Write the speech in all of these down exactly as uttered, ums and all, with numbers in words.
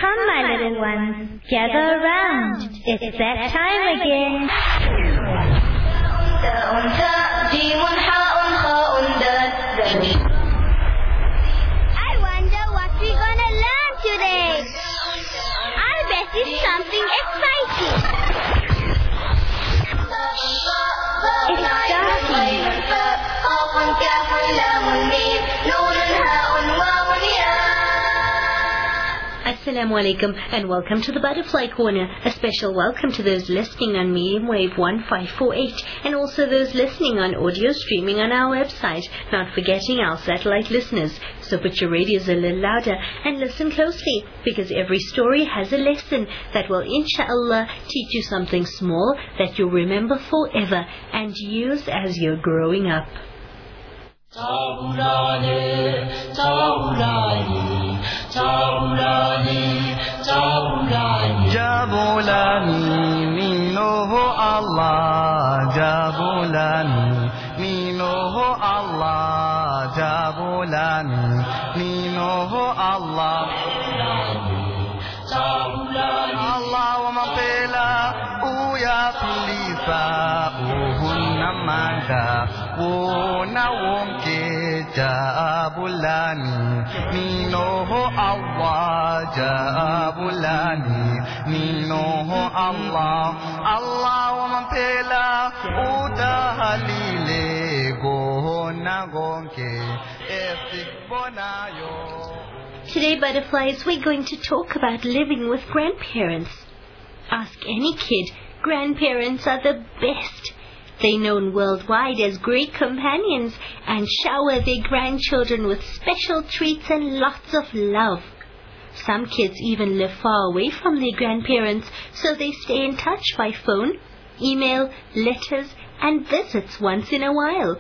Come, my little ones, gather around. It's that time again. I wonder what we're gonna learn today. I bet it's something exciting. It's Assalamu alaikum and welcome to the Butterfly Corner. A special welcome to those listening on medium wave one five four eight and also those listening on audio streaming on our website, not forgetting our satellite listeners. So put your radios a little louder and listen closely, because every story has a lesson that will inshallah teach you something small that you'll remember forever and use as you're growing up. Taburani, Taburani, Taburani, Taburani. Jabulani, Minoho Allah, Jabulani, Minoho Allah, Jabulani, Minoho Allah. Taburani, Allah wa mapela, uya pilisa, uhunna manga. Wona wonke Jabulani, Minoho Allah, Jabulani, Minoho Allah, Allah wa mampela, uta halile, gona gonke, esik bonayo. Today, butterflies, we're going to talk about living with grandparents. Ask any kid, grandparents are the best. They're known worldwide as great companions and shower their grandchildren with special treats and lots of love. Some kids even live far away from their grandparents, so they stay in touch by phone, email, letters, and visits once in a while.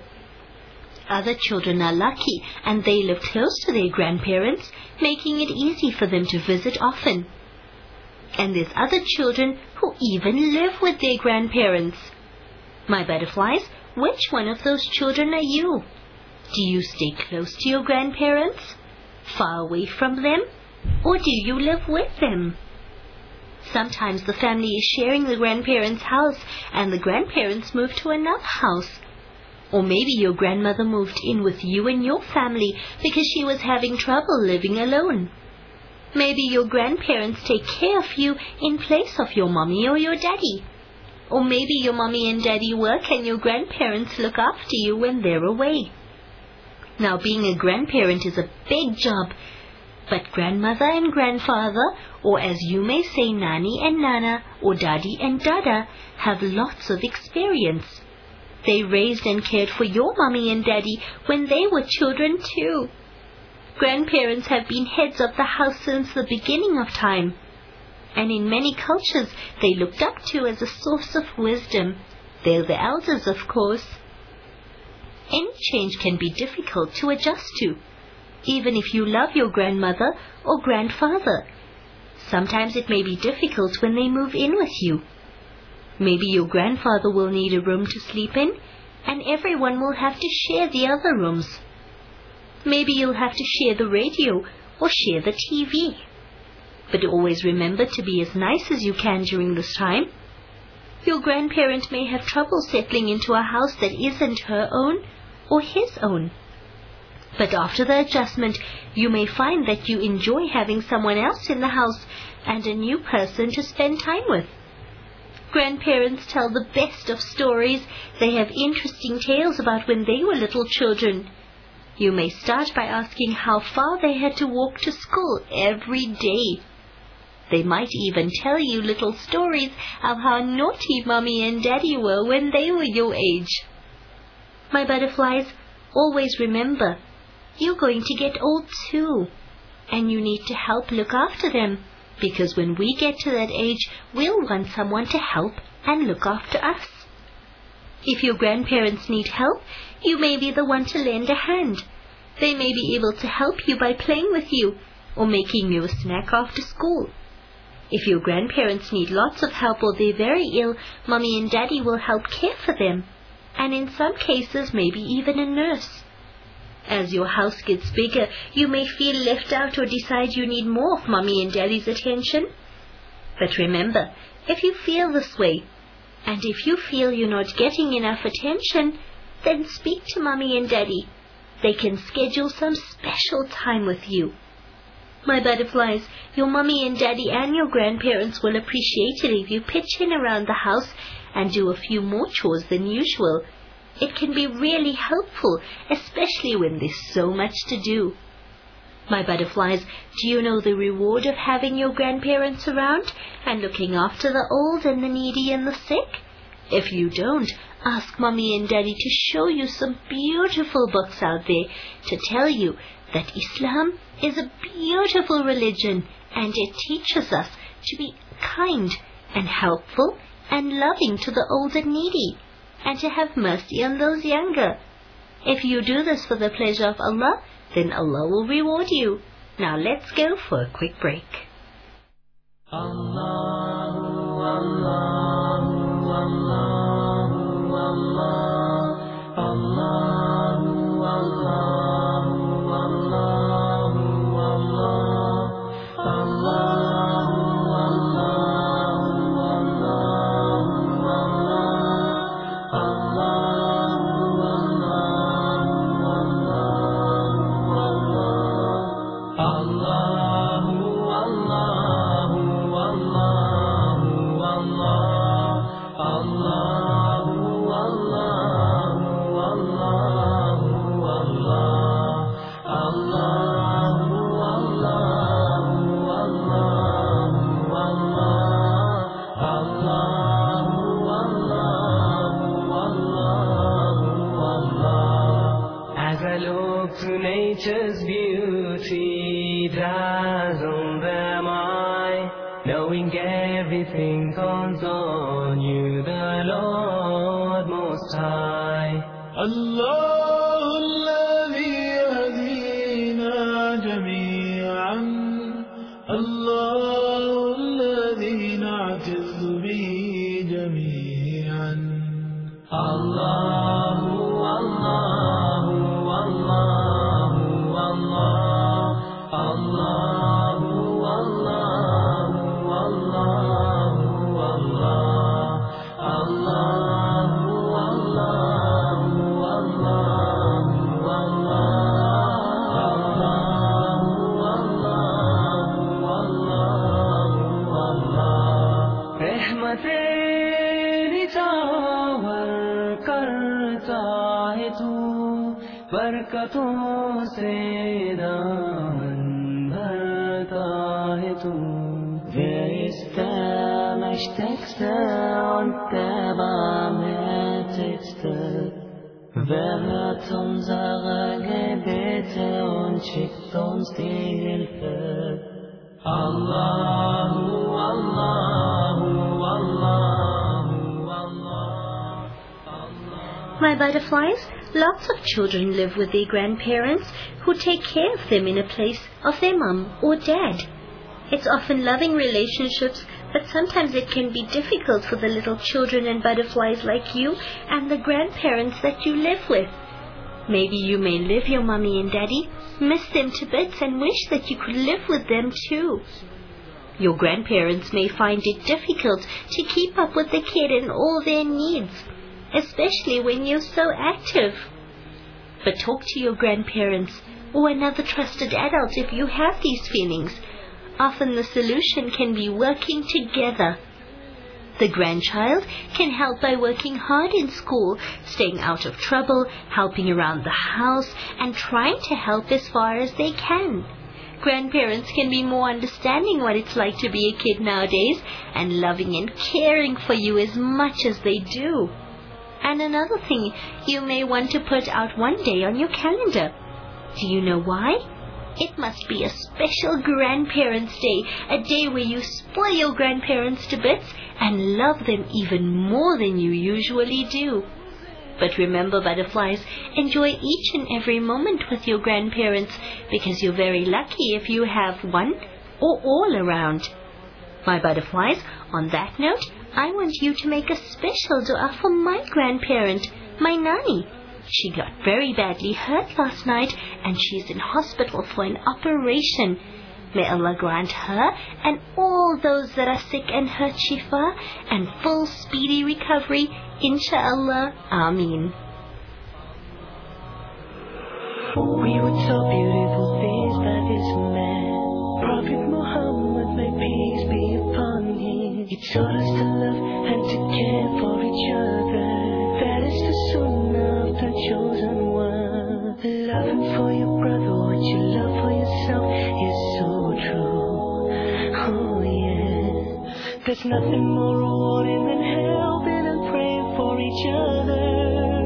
Other children are lucky and they live close to their grandparents, making it easy for them to visit often. And there's other children who even live with their grandparents. My butterflies, which one of those children are you? Do you stay close to your grandparents? Far away from them? Or do you live with them? Sometimes the family is sharing the grandparents' house and the grandparents move to another house. Or maybe your grandmother moved in with you and your family because she was having trouble living alone. Maybe your grandparents take care of you in place of your mommy or your daddy. Or maybe your mommy and daddy work and your grandparents look after you when they're away. Now, being a grandparent is a big job, but grandmother and grandfather, or as you may say, Nani and Nana, or Daddy and Dada, have lots of experience. They raised and cared for your mommy and daddy when they were children too. Grandparents have been heads of the house since the beginning of time. And in many cultures, they looked up to as a source of wisdom. They're the elders, of course. Any change can be difficult to adjust to, even if you love your grandmother or grandfather. Sometimes it may be difficult when they move in with you. Maybe your grandfather will need a room to sleep in, and everyone will have to share the other rooms. Maybe you'll have to share the radio or share the T V. But always remember to be as nice as you can during this time. Your grandparent may have trouble settling into a house that isn't her own or his own. But after the adjustment, you may find that you enjoy having someone else in the house and a new person to spend time with. Grandparents tell the best of stories. They have interesting tales about when they were little children. You may start by asking how far they had to walk to school every day. They might even tell you little stories of how naughty mommy and daddy were when they were your age. My butterflies, always remember, you're going to get old too, and you need to help look after them, because when we get to that age, we'll want someone to help and look after us. If your grandparents need help, you may be the one to lend a hand. They may be able to help you by playing with you or making you a snack after school. If your grandparents need lots of help or they're very ill, mommy and daddy will help care for them, and in some cases maybe even a nurse. As your house gets bigger, you may feel left out or decide you need more of Mommy and Daddy's attention. But remember, if you feel this way, and if you feel you're not getting enough attention, then speak to Mommy and Daddy. They can schedule some special time with you. My butterflies, your Mommy and Daddy and your grandparents will appreciate it if you pitch in around the house and do a few more chores than usual. It can be really helpful, especially when there's so much to do. My butterflies, do you know the reward of having your grandparents around and looking after the old and the needy and the sick? If you don't, ask Mommy and Daddy to show you some beautiful books out there to tell you that Islam is a beautiful religion and it teaches us to be kind and helpful and loving to the old and needy, and to have mercy on those younger. If you do this for the pleasure of Allah, then Allah will reward you. Now let's go for a quick break. Allahu, Allahu, Allahu, Allah, Allahu, Allahu, Allahu, Allah, Allah. Nature's beauty dazzle them eye, knowing everything comes on you, the Lord Most High. الله الذي يهدينا جميعا، الله الذي نعتز به جميعا. الله الله बरकतों से दामन भरता है तू. Wer ist der Mächtigste und der Barmherzigste? Wer hört unsere Gebete und schickt uns die Hilfe? Allahu, Allahu, Allahu, Allah. My butterflies, lots of children live with their grandparents who take care of them in a place of their mum or dad. It's often loving relationships, but sometimes it can be difficult for the little children and butterflies like you and the grandparents that you live with. Maybe you may love your mummy and daddy, miss them to bits, and wish that you could live with them too. Your grandparents may find it difficult to keep up with the kid and all their needs, especially when you're so active. But talk to your grandparents or another trusted adult if you have these feelings. Often the solution can be working together. The grandchild can help by working hard in school, staying out of trouble, helping around the house, and trying to help as far as they can. Grandparents can be more understanding what it's like to be a kid nowadays, and loving and caring for you as much as they do. And another thing you may want to put out one day on your calendar. Do you know why? It must be a special Grandparents' Day, a day where you spoil your grandparents to bits and love them even more than you usually do. But remember, butterflies, enjoy each and every moment with your grandparents, because you're very lucky if you have one or all around. My butterflies, on that note, I want you to make a special dua for my grandparent, my Nani. she got very badly hurt last night and she's in hospital for an operation. May Allah grant her and all those that are sick and hurt shifa and full speedy recovery, inshallah. Ameen. We were taught beautiful things by this man, Prophet Muhammad, may peace be upon him. He taught us to love and to care for each other. That is the sunnah of the chosen one. Loving for your brother what you love for yourself is so true. Oh yeah. There's nothing more rewarding than helping and praying for each other.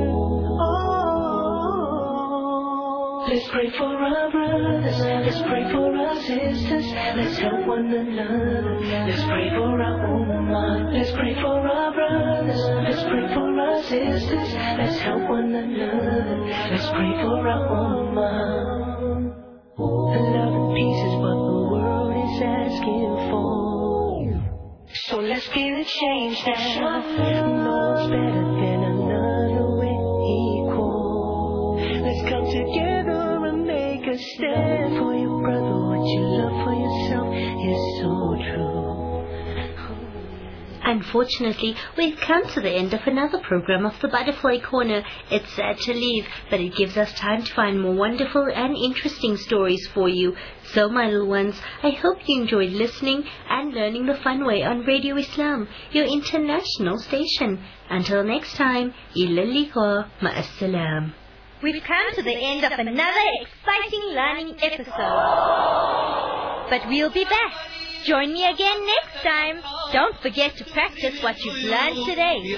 Let's pray for our brothers, let's pray for our sisters, let's help one another. Let's pray for our ummah, let's pray for our brothers, let's pray for our sisters, let's help one another. Let's pray for our ummah. Love and peace is what the world is asking for. So let's get a change now. No one's better than another, we're equal. Let's come together and make a stand for your brother. What you love for yourself is so true. Unfortunately, we've come to the end of another program of the Butterfly Corner. It's sad to leave, but it gives us time to find more wonderful and interesting stories for you. So, my little ones, I hope you enjoyed listening and learning the fun way on Radio Islam, your international station. Until next time, ila liqa, ma'assalam. We've come to the end of another exciting learning episode. But we'll be back. Join me again next time. Don't forget to practice what you've learned today.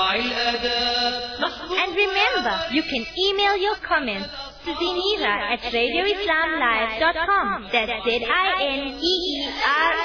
And remember, you can email your comments to Zinira at radio islam live dot com. That's Z I N E E R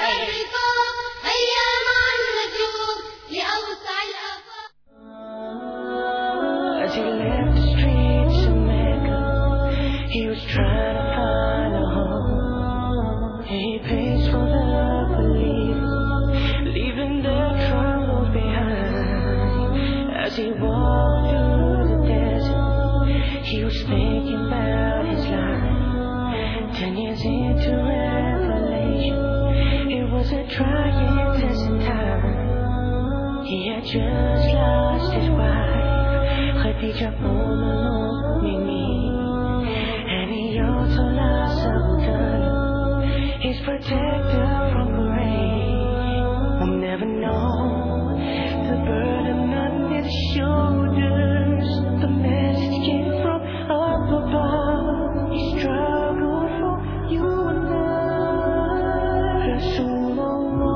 A. As he left the streets of Mecca, he was trying to find a home. He pays for the belief, leaving their troubles behind. As he walked through the desert, he was thinking about his life. Ten years into Revelation, it was a trying testing time. He had just lost his wife, Khadija Umm al-Mu'minin, and he also lost Abu Talib, his protector from the rain. We'll never know the burden on his shoulders. The message came from up above. He struggled for you and I. Rasulullah,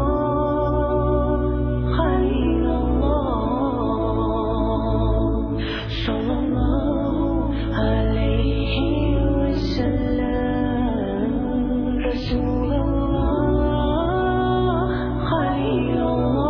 Khalilullah, Sallallahu alayhi wa sallam. Rasulullah, Khalilullah,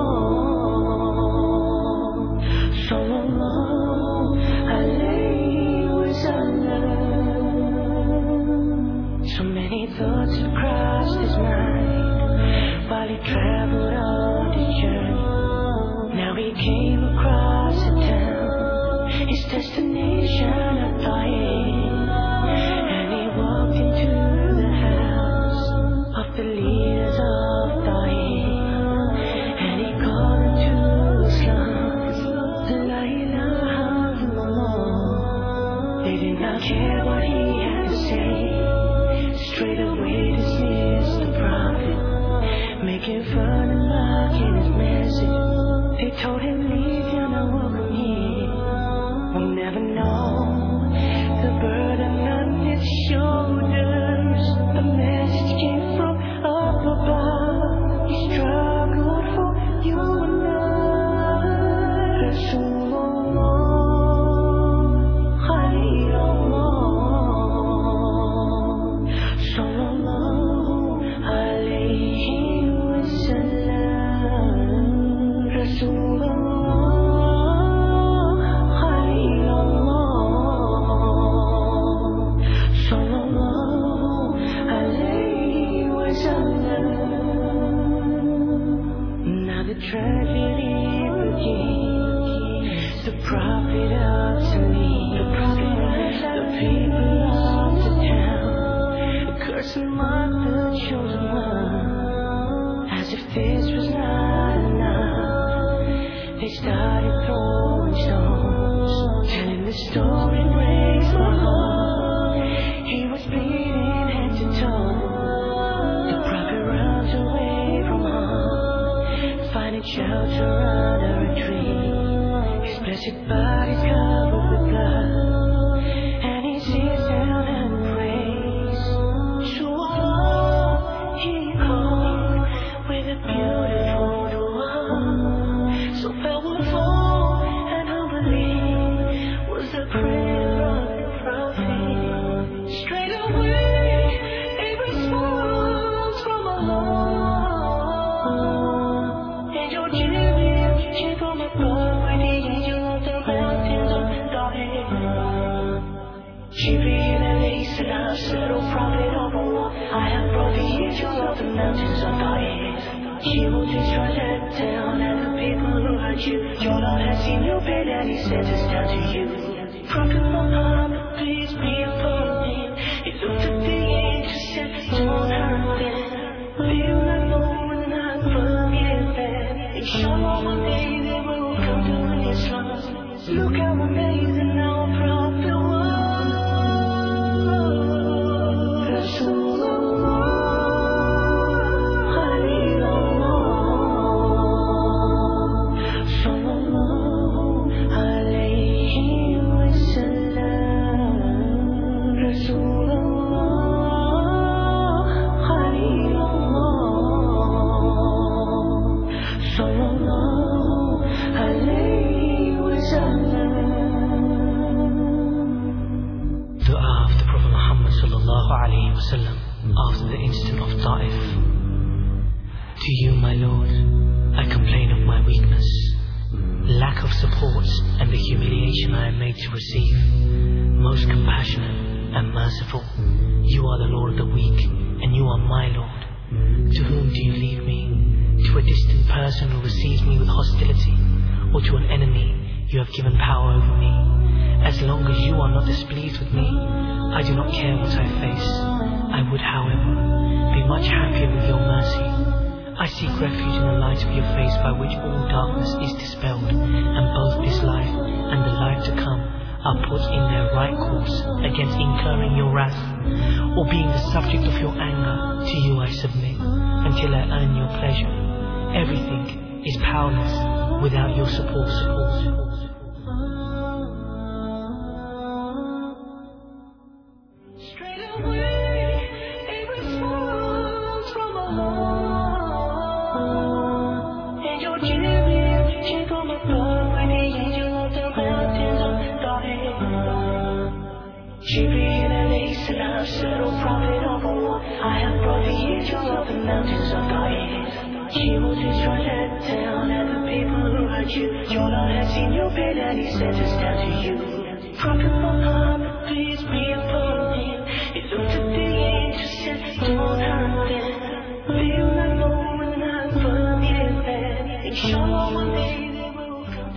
Sallallahu alayhi wa sallam. So many thoughts have crossed his mind while he traveled on his journey. Now he came across a town, his destination a Taif, and he walked into the house of the leaders of Taif, and he called them to Islam. La ilaha illallah. They did not care what he had to say, straight away dismissed the prophet, making fun and mocking his message. They told him, leave, you're not welcome here. We'll never know the burden on his shoulders. The message came from up above. He struggled for you and I. Rasulullah, Khalilullah, Sallallahu alayhi wa sallam. Rasulullah, Khalilullah, Sallallahu alayhi wa sallam. Now the tragedy begins. The prophet of Salim, the prophet mark the chosen one. As if this was not enough, they started throwing stones, telling the story breaks my heart. He was bleeding head to toe. The prophet runs away from home, finding shelter under a tree. His blessed body's covered with blood, and he sits down and prays. So Allah, he called with a beautiful dua, so powerful and humbly was the prayer of the prophet. Straight away, a response from Allah. Angel Jibreel came from above with the angel of the mountains of Tahir. Jibreel alayhi salam said, O Prophet of Allah, I have brought the angel of the mountains of Tahir. He will destroy that town and the people who hurt you. Your Lord has seen your pain and he sent us down to you. Prophet Muhammad, peace be upon him, he looked at the angel, said, don't hurt them. Feel like no one not forgive them. Inshallah one day they will come to Islam. Look how amazing our prophet was. Rasulullah, Khalilullah, Sallallahu alayhi wa sallam. Rasulullah, Khalilullah, Sallallahu alayhi wa sallam. Dua of the Prophet Muhammad sallallahu alayhi wa sallam after the incident of Ta'if. To you, my Lord, I complain of my weakness, lack of support, and the humiliation I am made to receive. Most compassionate and merciful, you are the Lord of the weak, and you are my Lord. To whom do you leave me? To a distant person who receives me with hostility, or to an enemy you have given power over me? As long as you are not displeased with me, I do not care what I face. I would, however, be much happier with your mercy. I seek refuge in the light of your face, by which all darkness is dispelled, and both this life and the life to come are put in their right course against incurring your wrath, or being the subject of your anger. To you I submit, until I earn your pleasure. Everything is powerless without your support. support. Jibreel alayhi salam said, O Prophet of Allah, I have brought the angel of the mountains of Ta'if. He will destroy that town and the people who hurt you. Your Lord has seen your pain and he sent us down to you. Prophet Muhammad, peace be upon